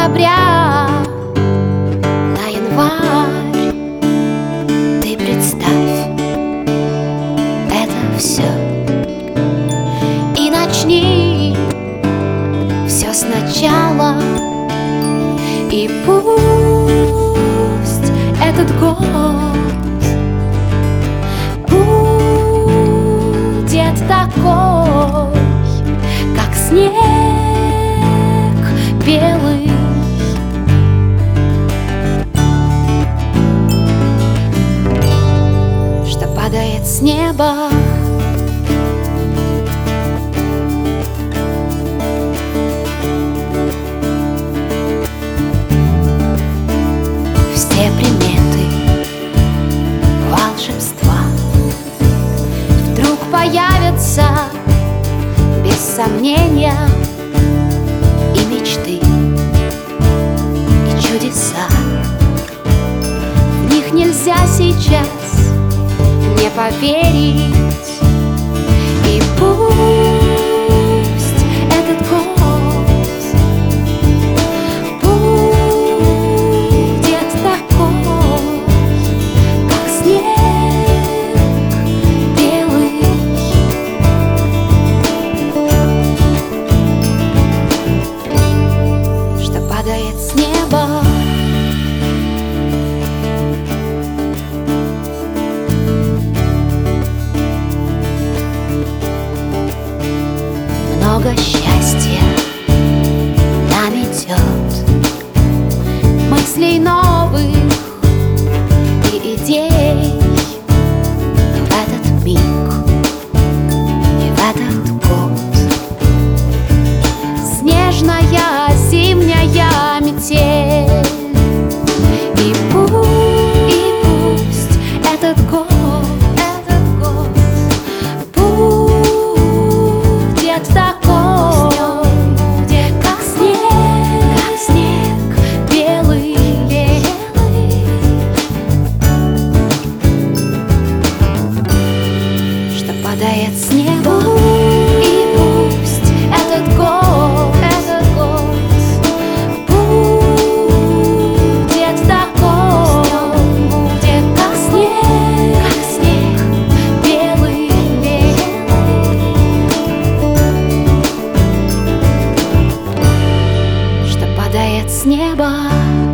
декабря на январь. Ты представь это все и начни все сначала. И пусть этот год будет такой, как снег белый. Что падает с неба, все приметы волшебства вдруг появятся без сомнения, и мечты, и чудеса. В них нельзя сейчас не поверить. И пусть этот год будет такой, как снег белый. Что падает с неба, много счастья нам идет, мыслей новых и идей. Но в этот миг и в этот год снежная зимняя метель. И пусть этот год будет такой, как снег белый. Что падает с неба. И пусть этот год будет такой, как снег белый. Что падает с неба.